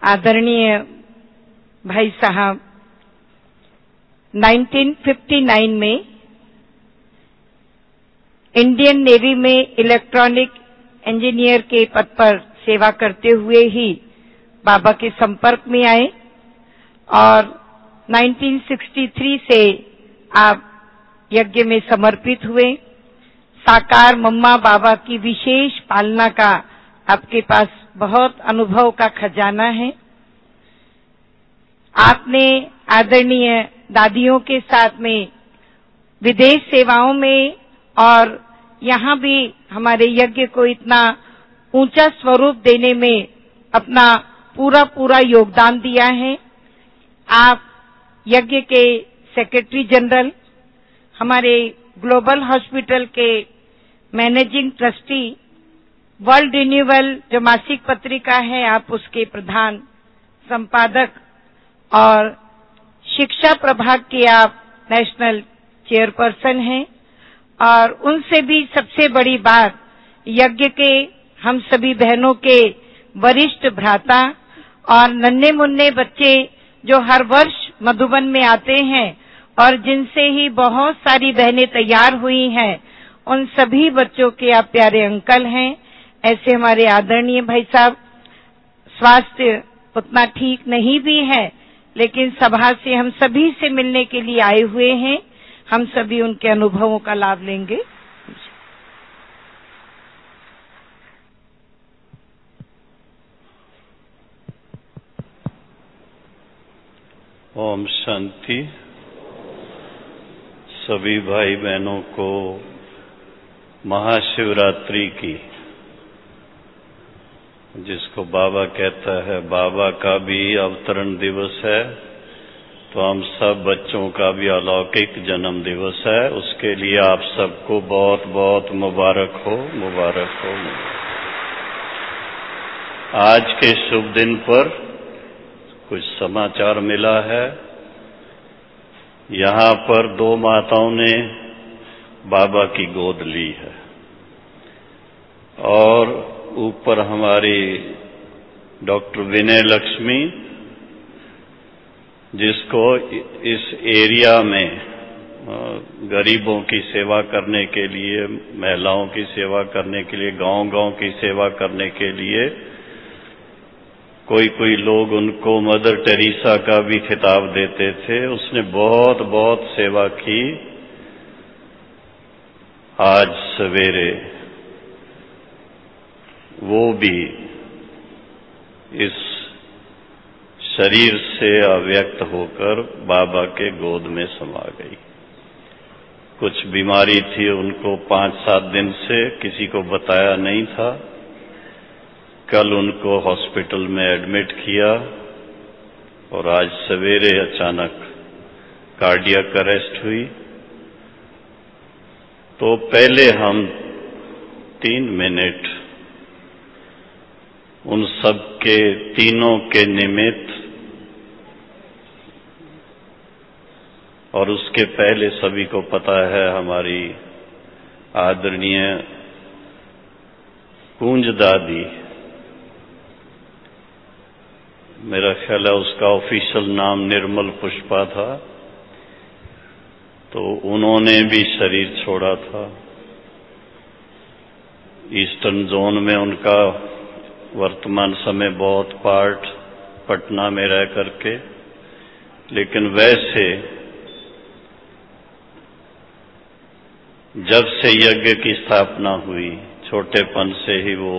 आदरणीय भाई साहब 1959 में इंडियन नेवी में इलेक्ट्रॉनिक इंजीनियर के पद पर सेवा करते हुए ही बाबा के संपर्क में आए और 1963 से आप यज्ञ में समर्पित हुए। साकार मम्मा बाबा की विशेष पालना का आपके पास बहुत अनुभव का खजाना है। आपने आदरणीय दादियों के साथ में विदेश सेवाओं में और यहाँ भी हमारे यज्ञ को इतना ऊंचा स्वरूप देने में अपना पूरा योगदान दिया है। आप यज्ञ के सेक्रेटरी जनरल, हमारे ग्लोबल हॉस्पिटल के मैनेजिंग ट्रस्टी, वर्ल्ड रिन्यूअल जो मासिक पत्रिका है आप उसके प्रधान संपादक और शिक्षा प्रभाग के आप नेशनल चेयरपर्सन हैं। और उनसे भी सबसे बड़ी बात, यज्ञ के हम सभी बहनों के वरिष्ठ भ्राता और नन्हे मुन्ने बच्चे जो हर वर्ष मधुबन में आते हैं और जिनसे ही बहुत सारी बहनें तैयार हुई हैं, उन सभी बच्चों के आप प्यारे अंकल हैं। ऐसे हमारे आदरणीय भाई साहब, स्वास्थ्य उतना ठीक नहीं भी है लेकिन सभा से हम सभी से मिलने के लिए आए हुए हैं। हम सभी उनके अनुभवों का लाभ लेंगे। ओम शांति। सभी भाई बहनों को महाशिवरात्रि की, जिसको बाबा कहता है, बाबा का भी अवतरण दिवस है, तो हम सब बच्चों का भी अलौकिक जन्म दिवस है। उसके लिए आप सबको बहुत बहुत मुबारक हो, मुबारक हो। आज के शुभ दिन पर कुछ समाचार मिला है। यहाँ पर 2 माताओं ने बाबा की गोद ली है और ऊपर हमारी डॉक्टर विनय लक्ष्मी, जिसको इस एरिया में गरीबों की सेवा करने के लिए, महिलाओं की सेवा करने के लिए, गांव-गांव की सेवा करने के लिए कोई लोग उनको मदर टेरेसा का भी खिताब देते थे। उसने बहुत बहुत सेवा की। आज सवेरे वो भी इस शरीर से अव्यक्त होकर बाबा के गोद में समा गई। कुछ बीमारी थी उनको 5-7 दिन से, किसी को बताया नहीं था। कल उनको हॉस्पिटल में एडमिट किया और आज सवेरे अचानक कार्डियक अरेस्ट हुई। तो पहले हम 3 मिनट उन सब के, तीनों के निमित्त, और उसके पहले सभी को पता है हमारी आदरणीय कुंज दादी, मेरा ख्याल है उसका ऑफिशियल नाम निर्मल पुष्पा था, तो उन्होंने भी शरीर छोड़ा था। ईस्टर्न जोन में उनका वर्तमान समय बहुत पार्ट पटना में रह करके, लेकिन वैसे जब से यज्ञ की स्थापना हुई, छोटेपन से ही वो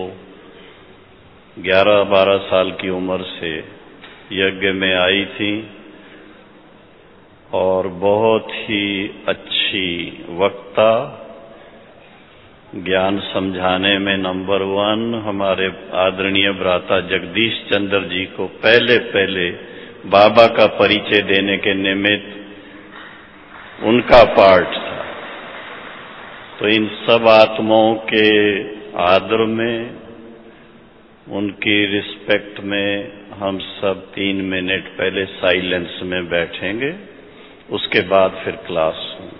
11-12 साल की उम्र से यज्ञ में आई थी और बहुत ही अच्छी वक्ता, ज्ञान समझाने में नंबर 1। हमारे आदरणीय भ्राता जगदीश चंद्र जी को पहले बाबा का परिचय देने के निमित्त उनका पार्ट था। तो इन सब आत्माओं के आदर में, उनकी रिस्पेक्ट में हम सब 3 मिनट पहले साइलेंस में बैठेंगे, उसके बाद फिर क्लास होगा।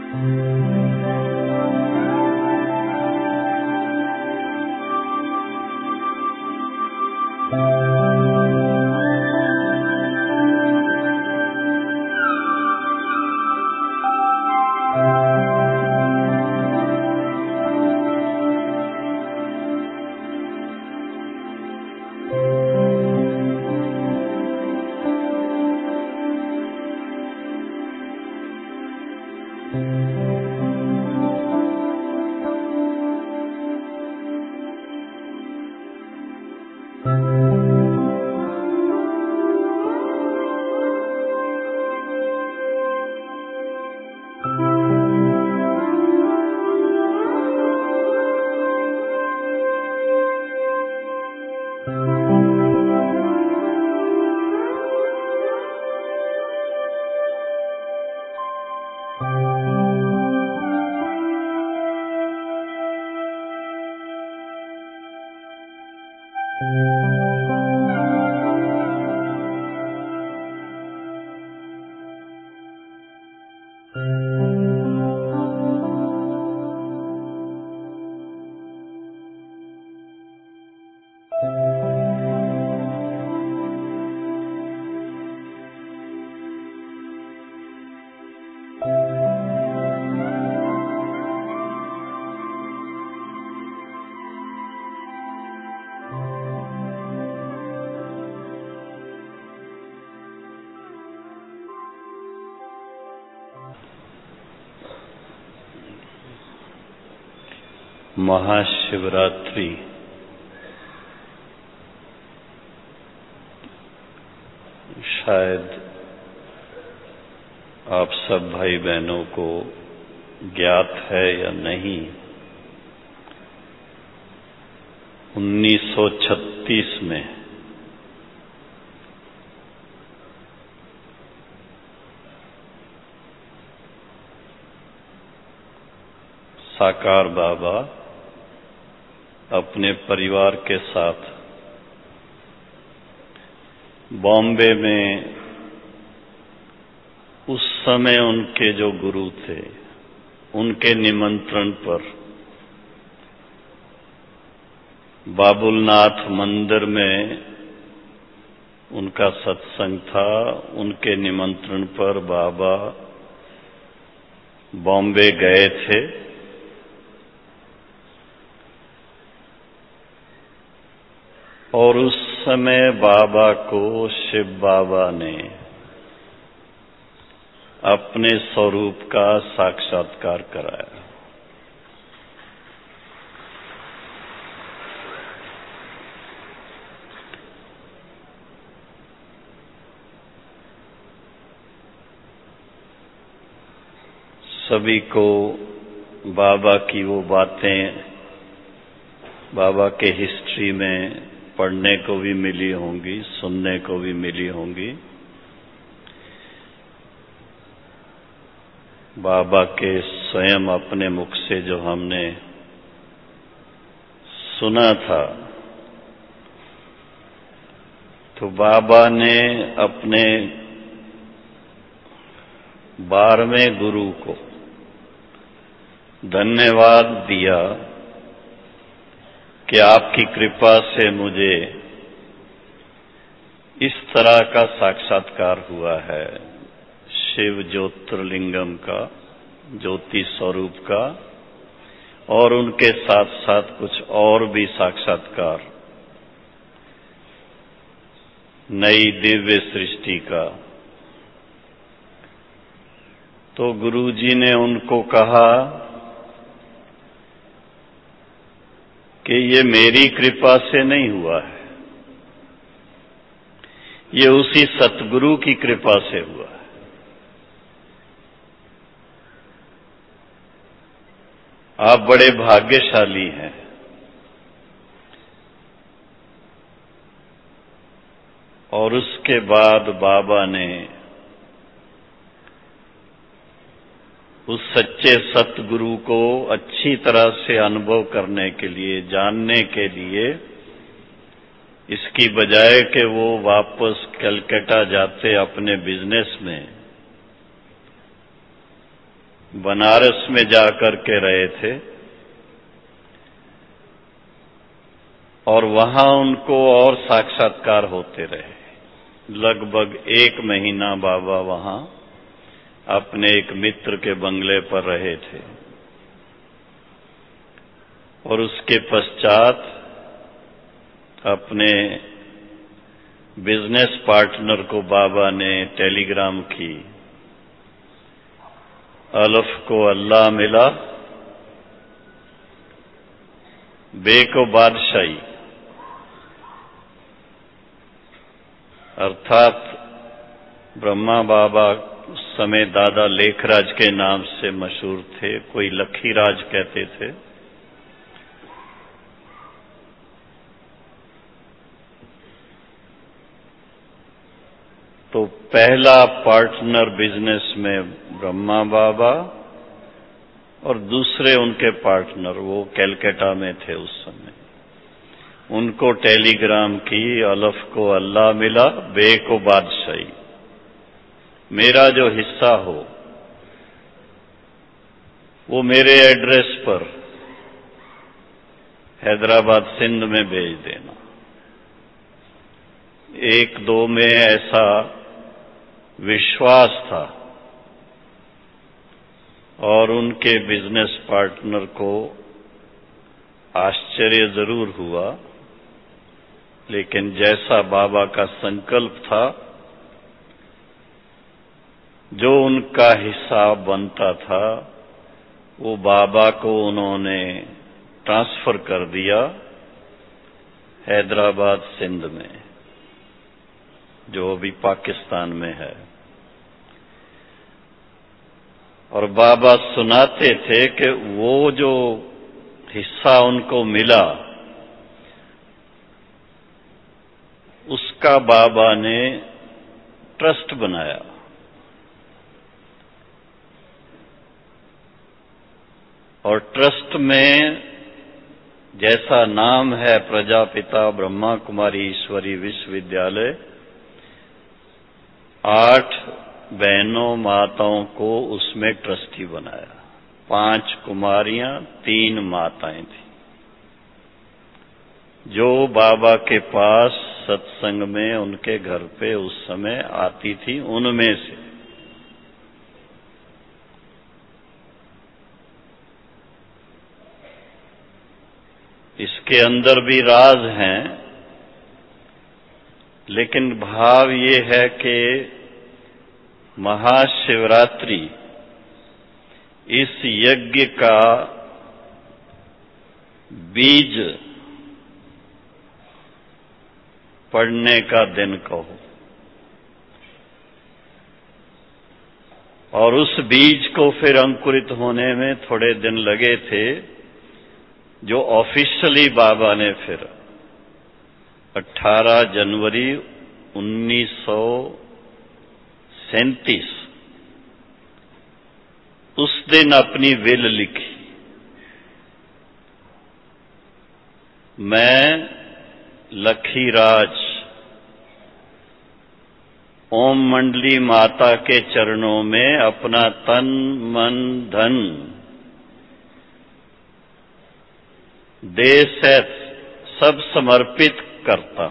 महाशिवरात्रि शायद आप सब भाई बहनों को ज्ञात है या नहीं। 1936 में साकार बाबा अपने परिवार के साथ बॉम्बे में उस समय उनके जो गुरु थे उनके निमंत्रण पर बाबुलनाथ मंदिर में उनका सत्संग था। उनके निमंत्रण पर बाबा बॉम्बे गए थे। और उस समय बाबा को शिव बाबा ने अपने स्वरूप का साक्षात्कार कराया। सभी को बाबा की वो बातें बाबा के हिस्ट्री में पढ़ने को भी मिली होंगी, सुनने को भी मिली होंगी। बाबा के स्वयं अपने मुख से जो हमने सुना था, तो बाबा ने अपने 12वें गुरु को धन्यवाद दिया कि आपकी कृपा से मुझे इस तरह का साक्षात्कार हुआ है, शिव ज्योतिर्लिंगम का, ज्योति स्वरूप का, और उनके साथ साथ कुछ और भी साक्षात्कार, नई दिव्य सृष्टि का। तो गुरुजी ने उनको कहा कि ये मेरी कृपा से नहीं हुआ है, ये उसी सतगुरु की कृपा से हुआ है। आप बड़े भाग्यशाली हैं। और उसके बाद बाबा ने उस सच्चे सतगुरु को अच्छी तरह से अनुभव करने के लिए, जानने के लिए, इसकी बजाय कि वो वापस कलकत्ता जाते अपने बिजनेस में, बनारस में जाकर के रहे थे और वहां उनको और साक्षात्कार होते रहे। लगभग 1 महीना बाबा वहां अपने एक मित्र के बंगले पर रहे थे और उसके पश्चात अपने बिजनेस पार्टनर को बाबा ने टेलीग्राम की, अलफ को अल्लाह मिला, बे को बादशाही, अर्थात ब्रह्मा बाबा उस समय दादा लेखराज के नाम से मशहूर थे, कोई लखीराज कहते थे। तो पहला पार्टनर बिजनेस में ब्रह्मा बाबा और दूसरे उनके पार्टनर वो कलकत्ता में थे उस समय। उनको टेलीग्राम की, अलफ को अल्लाह मिला, बे को बादशाही, मेरा जो हिस्सा हो वो मेरे एड्रेस पर हैदराबाद सिंध में भेज देना। 1-2 में ऐसा विश्वास था और उनके बिजनेस पार्टनर को आश्चर्य जरूर हुआ, लेकिन जैसा बाबा का संकल्प था, जो उनका हिस्सा बनता था वो बाबा को उन्होंने ट्रांसफर कर दिया हैदराबाद सिंध में, जो अभी पाकिस्तान में है। और बाबा सुनाते थे कि वो जो हिस्सा उनको मिला उसका बाबा ने ट्रस्ट बनाया और ट्रस्ट में जैसा नाम है प्रजापिता ब्रह्मा कुमारी ईश्वरी विश्वविद्यालय, 8 बहनों माताओं को उसमें ट्रस्टी बनाया। 5 कुमारियां, 3 माताएं थी जो बाबा के पास सत्संग में उनके घर पे उस समय आती थी। उनमें से इसके अंदर भी राज हैं, लेकिन भाव ये है कि महाशिवरात्रि इस यज्ञ का बीज पड़ने का दिन कहो, और उस बीज को फिर अंकुरित होने में थोड़े दिन लगे थे, जो ऑफिशियली बाबा ने फिर 18 जनवरी 1937 उस दिन अपनी विल लिखी। मैं लखीराज ओम मंडली माता के चरणों में अपना तन मन धन देश से सब समर्पित करता।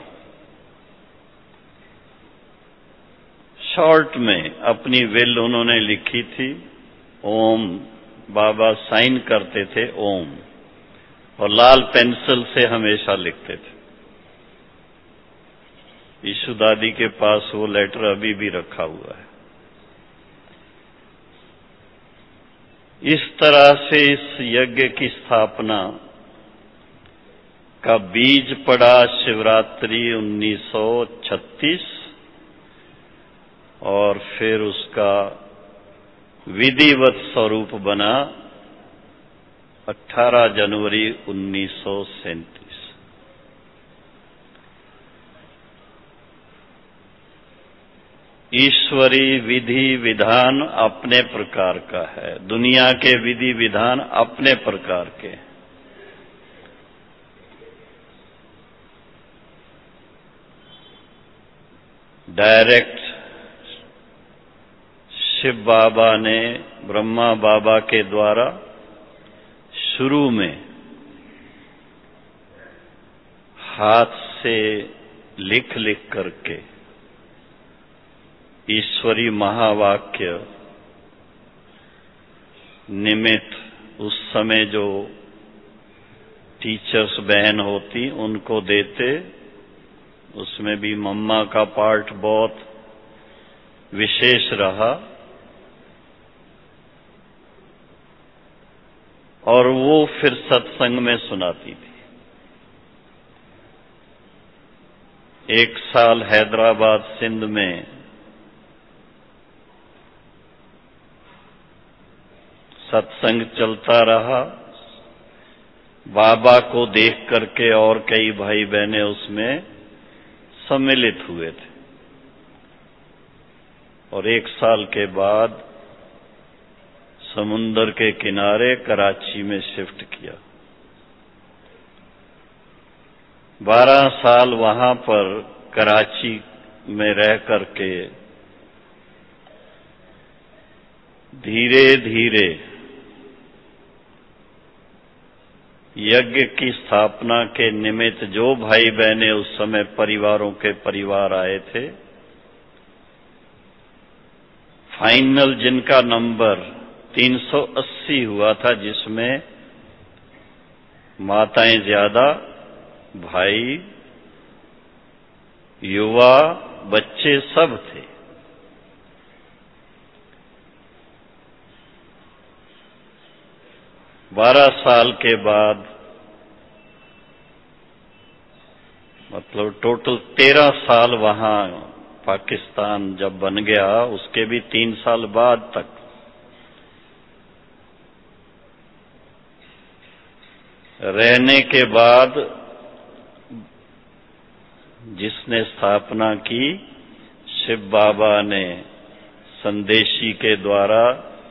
शॉर्ट में अपनी विल उन्होंने लिखी थी। ओम, बाबा साइन करते थे ओम, और लाल पेंसिल से हमेशा लिखते थे। ईशु दादी के पास वो लेटर अभी भी रखा हुआ है। इस तरह से इस यज्ञ की स्थापना का बीज पड़ा शिवरात्रि 1936 और फिर उसका विधिवत स्वरूप बना 18 जनवरी 1937। ईश्वरी विधि विधान अपने प्रकार का है, दुनिया के विधि विधान अपने प्रकार के। डायरेक्ट शिव बाबा ने ब्रह्मा बाबा के द्वारा शुरू में हाथ से लिख लिख करके ईश्वरी महावाक्य निमित्त उस समय जो टीचर्स बहन होती उनको देते, उसमें भी मम्मा का पार्ट बहुत विशेष रहा और वो फिर सत्संग में सुनाती थी। एक साल हैदराबाद सिंध में सत्संग चलता रहा। बाबा को देख करके और कई भाई बहनें उसमें सम्मिलित हुए थे और एक साल के बाद समुंदर के किनारे कराची में शिफ्ट किया। 12 साल वहां पर कराची में रह करके धीरे धीरे यज्ञ की स्थापना के निमित्त जो भाई बहनें उस समय परिवारों के परिवार आए थे, फाइनल जिनका नंबर 380 हुआ था, जिसमें माताएं ज्यादा, भाई, युवा, बच्चे सब थे। बारह साल के बाद मतलब टोटल 13 साल वहां पाकिस्तान जब बन गया, उसके भी 3 साल बाद तक रहने के बाद जिसने स्थापना की, शिव बाबा ने संदेशी के द्वारा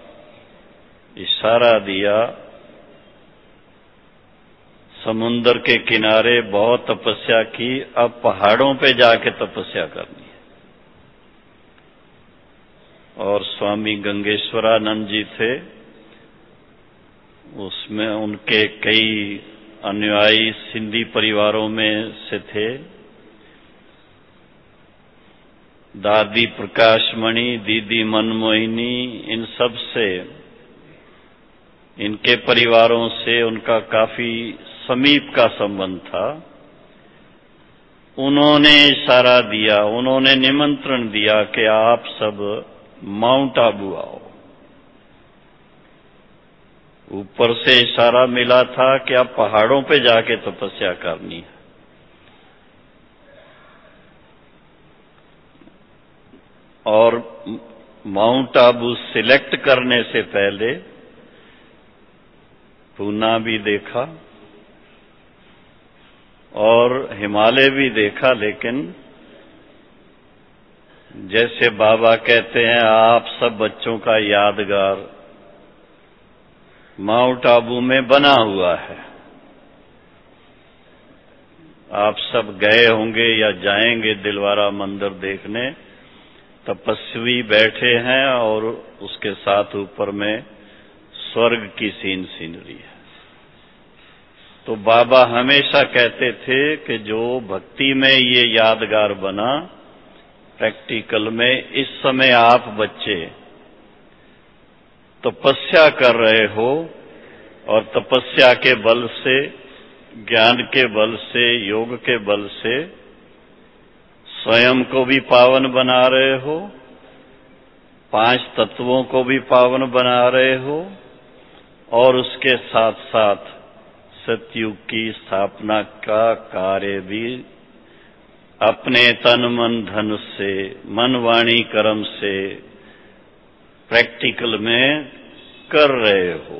इशारा दिया, समुंदर के किनारे बहुत तपस्या की, अब पहाड़ों पे जाके तपस्या करनी है। और स्वामी गंगेश्वरानंद जी थे, उसमें उनके कई अनुयायी सिंधी परिवारों में से थे। दादी प्रकाशमणि, दीदी मनमोहिनी, इन सब से, इनके परिवारों से उनका काफी समीप का संबंध था। उन्होंने इशारा दिया, उन्होंने निमंत्रण दिया कि आप सब माउंट आबू आओ। ऊपर से इशारा मिला था कि आप पहाड़ों पे जाके तपस्या करनी है। और माउंट आबू सिलेक्ट करने से पहले पूना भी देखा और हिमालय भी देखा, लेकिन जैसे बाबा कहते हैं, आप सब बच्चों का यादगार माउंट आबू में बना हुआ है। आप सब गए होंगे या जाएंगे दिलवारा मंदिर देखने, तपस्वी बैठे हैं और उसके साथ ऊपर में स्वर्ग की सीनरी है। तो बाबा हमेशा कहते थे कि जो भक्ति में ये यादगार बना, प्रैक्टिकल में इस समय आप बच्चे तपस्या कर रहे हो और तपस्या के बल से, ज्ञान के बल से, योग के बल से स्वयं को भी पावन बना रहे हो, 5 तत्वों को भी पावन बना रहे हो और उसके साथ साथ सतयुग की स्थापना का कार्य भी अपने तन मन धन से, मन वाणी कर्म से प्रैक्टिकल में कर रहे हो।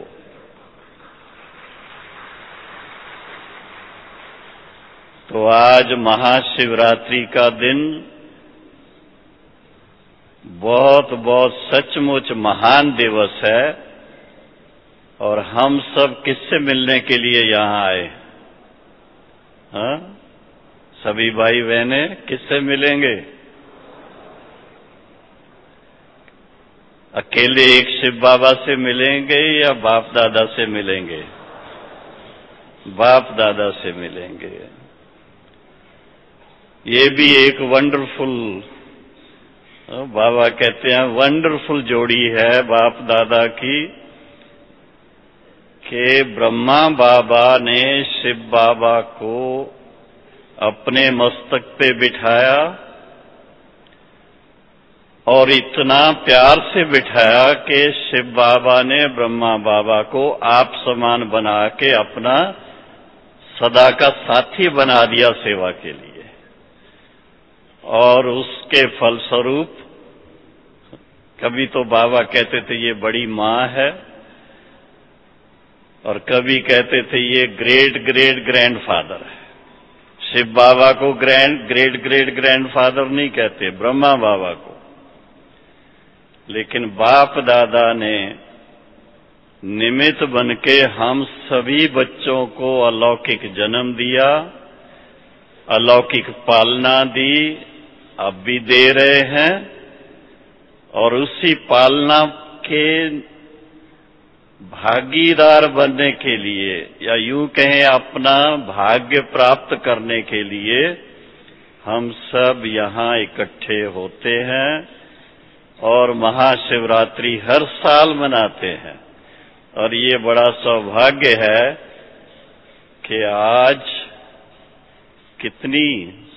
तो आज महाशिवरात्रि का दिन बहुत बहुत सचमुच महान दिवस है और हम सब किससे मिलने के लिए यहाँ आए? हाँ, सभी भाई बहनें किससे मिलेंगे? अकेले एक शिव बाबा से मिलेंगे या बाप दादा से मिलेंगे? बाप दादा से मिलेंगे। ये भी एक वंडरफुल, बाबा कहते हैं वंडरफुल जोड़ी है बाप दादा की, कि ब्रह्मा बाबा ने शिव बाबा को अपने मस्तक पे बिठाया और इतना प्यार से बिठाया कि शिव बाबा ने ब्रह्मा बाबा को आप समान बना के अपना सदा का साथी बना दिया सेवा के लिए। और उसके फलस्वरूप कभी तो बाबा कहते थे ये बड़ी माँ है, और कभी कहते थे ये ग्रेट ग्रेट ग्रैंडफादर है। शिव बाबा को ग्रेट ग्रेट ग्रैंडफादर नहीं कहते, ब्रह्मा बाबा को। लेकिन बाप दादा ने निमित्त बनके हम सभी बच्चों को अलौकिक जन्म दिया, अलौकिक पालना दी, अब भी दे रहे हैं। और उसी पालना के भागीदार बनने के लिए, या यूं कहें अपना भाग्य प्राप्त करने के लिए, हम सब यहाँ इकट्ठे होते हैं और महाशिवरात्रि हर साल मनाते हैं। और ये बड़ा सौभाग्य है कि आज कितनी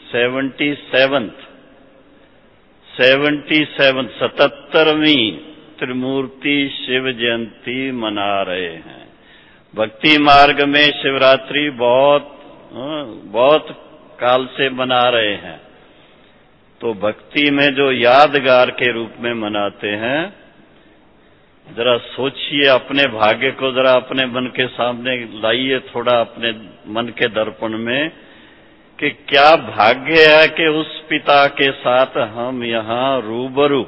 77वीं त्रिमूर्ति शिव जयंती मना रहे हैं। भक्ति मार्ग में शिवरात्रि बहुत काल से मना रहे हैं। तो भक्ति में जो यादगार के रूप में मनाते हैं, जरा सोचिए, अपने भाग्य को जरा अपने मन के सामने लाइए, थोड़ा अपने मन के दर्पण में, कि क्या भाग्य है कि उस पिता के साथ हम यहाँ रूबरू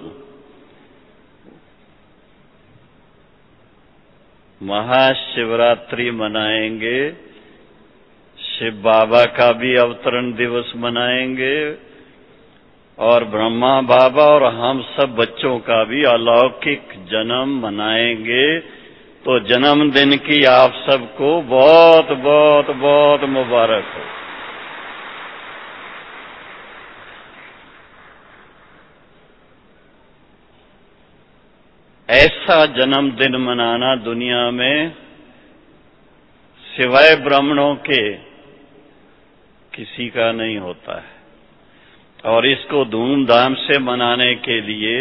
महाशिवरात्रि मनाएंगे, शिव बाबा का भी अवतरण दिवस मनाएंगे, और ब्रह्मा बाबा और हम सब बच्चों का भी अलौकिक जन्म मनाएंगे। तो जन्मदिन की आप सबको बहुत बहुत बहुत मुबारक हो। ऐसा जन्मदिन मनाना दुनिया में सिवाय ब्राह्मणों के किसी का नहीं होता है। और इसको धूमधाम से मनाने के लिए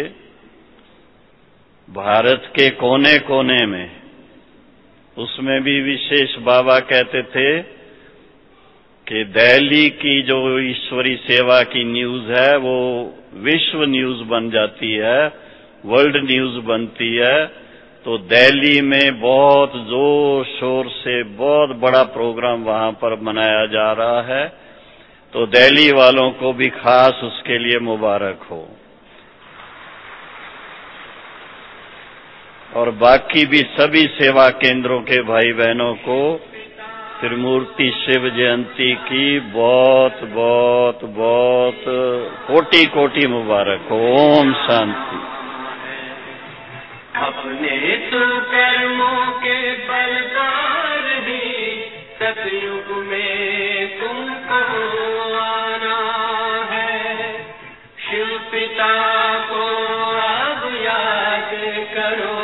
भारत के कोने कोने में, उसमें भी विशेष बाबा कहते थे कि दिल्ली की जो ईश्वरी सेवा की न्यूज है वो विश्व न्यूज बन जाती है, वर्ल्ड न्यूज बनती है। तो दिल्ली में बहुत जोर शोर से बहुत बड़ा प्रोग्राम वहां पर मनाया जा रहा है। तो दिल्ली वालों को भी खास उसके लिए मुबारक हो। और बाकी भी सभी सेवा केंद्रों के भाई बहनों को त्रिमूर्ति शिव जयंती की बहुत बहुत बहुत कोटि कोटि मुबारक हो। ओम शांति। अपने तो कर्मों के बल पर ही सतयुग में तुमको आना है। शिव पिता को अब याद करो।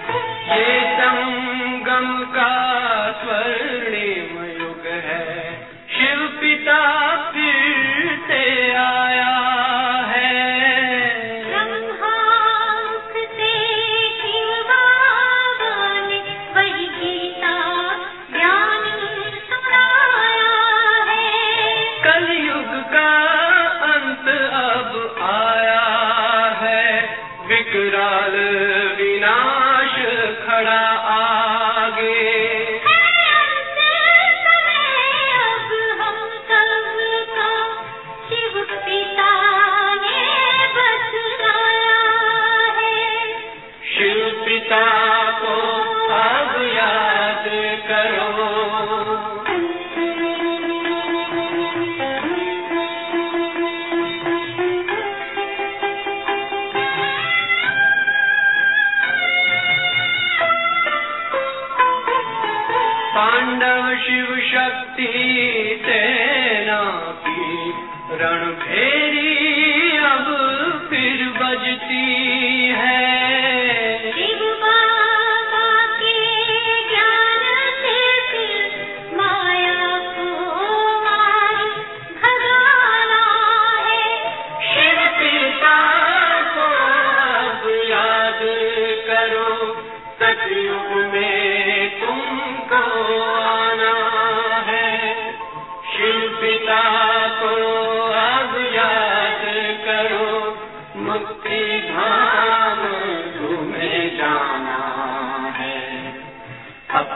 ये संगम का स्वर्णिम युग है,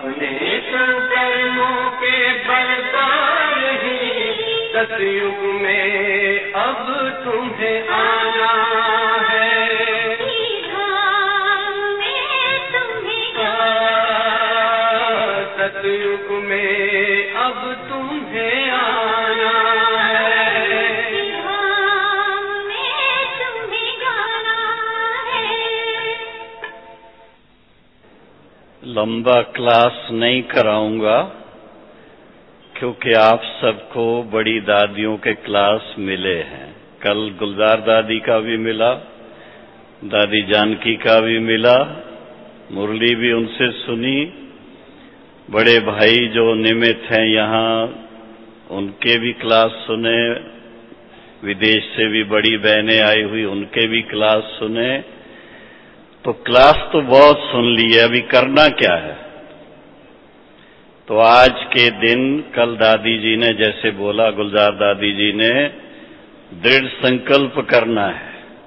अपने कर्मों के बल पर ही सतयुग में अब तुम्हें आना है। सतयुग में अब तुम्हें आना है। लंबा क्लास नहीं कराऊंगा क्योंकि आप सबको बड़ी दादियों के क्लास मिले हैं। कल गुलजार दादी का भी मिला, दादी जानकी का भी मिला, मुरली भी उनसे सुनी। बड़े भाई जो निमित हैं यहाँ उनके भी क्लास सुने, विदेश से भी बड़ी बहनें आई हुई उनके भी क्लास सुने। तो क्लास तो बहुत सुन ली है, अभी करना क्या है? तो आज के दिन कल दादी जी ने जैसे बोला, गुलजार दादी जी ने, दृढ़ संकल्प करना है।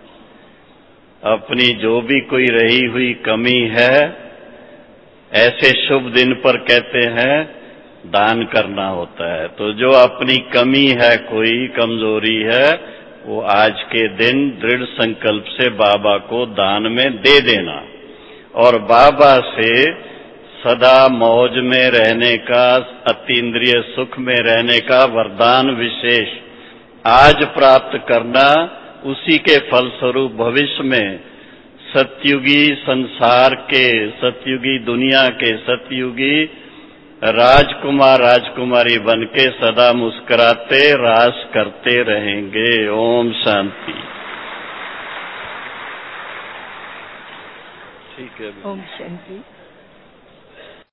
अपनी जो भी कोई रही हुई कमी है, ऐसे शुभ दिन पर कहते हैं दान करना होता है। तो जो अपनी कमी है, कोई कमजोरी है, वो आज के दिन दृढ़ संकल्प से बाबा को दान में दे देना और बाबा से सदा मौज में रहने का, अतीन्द्रिय सुख में रहने का वरदान विशेष आज प्राप्त करना। उसी के फलस्वरूप भविष्य में सतयुगी संसार के, सतयुगी दुनिया के सतयुगी राजकुमार राजकुमारी बनके सदा मुस्कुराते रास करते रहेंगे। ओम शांति। ठीक है, ओम शांति।